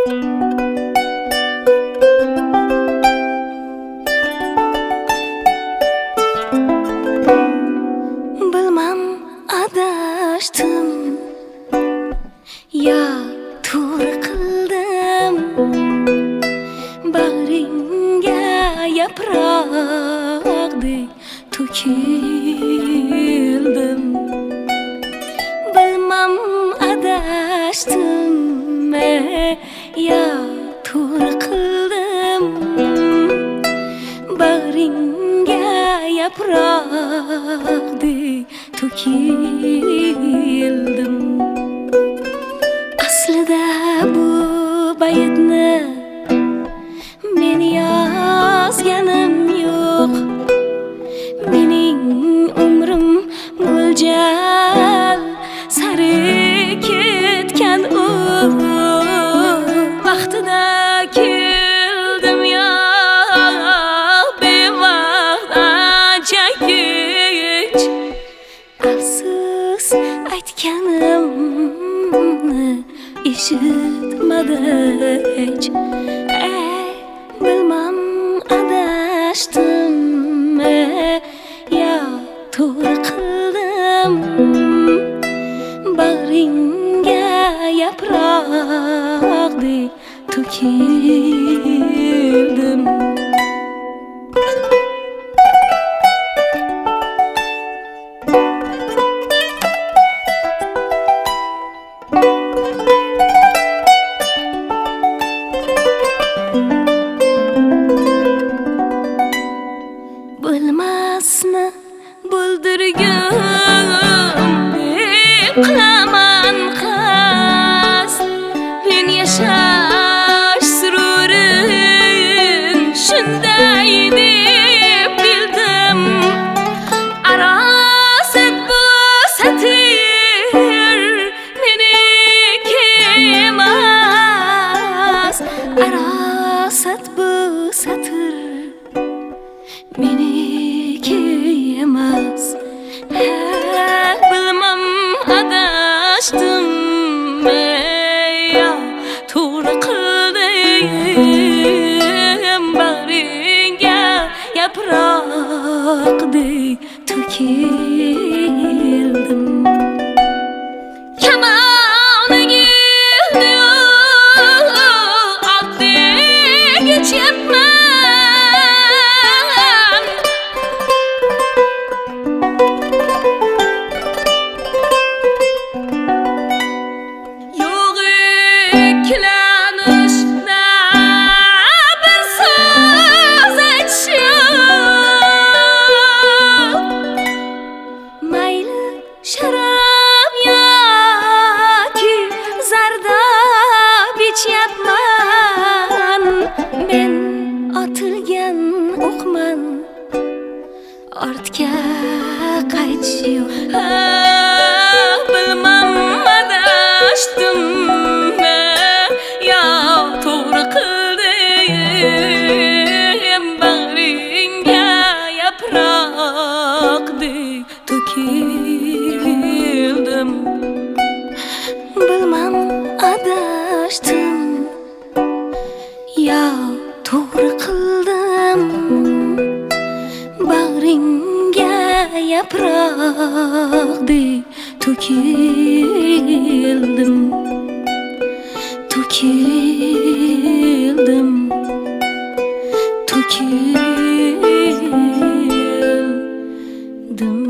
Bilmam adashdim ya to'g'ri qildim, bag'ringga yaproqdek to'kildim. Bilmam adashdim ya to'g'ri qildim, bag'ringga yaproqdek to'kildim. Aslida bu baytni men yozganim yo'q. Mening umrim mo'ljal sari ketgan u. Vaqtida keldim ya bevaqt ancha kech. Afsus aytganimni eshitmadi hech. Bilmam adashdim ya to'g'ri qildim, bag'ringga yaproqdek to'kildim. Bilmasni buldirgandek qilaman qasd. Men yashash sururin shunday deb bildim. Arosat bu satir meniki emas. Arosat bu satir meniki emas. Bilmam adashdim ya to'g'ri qildim, bag'ringga yaproqdek to'kildim. Kamoniga otdek uchyapman. Sharab yoki zardob ichyapman. Men otilgan o'qman, ortga qaytish yo'q. Bilmam adashdim ya to'g'ri qildim, bag'ringga yaproqdek to'kildim. Bilmam adashdim ya to'g'ri qildim, bag'ringga yaproqdek to'kildim. To'kildim, to'kildim.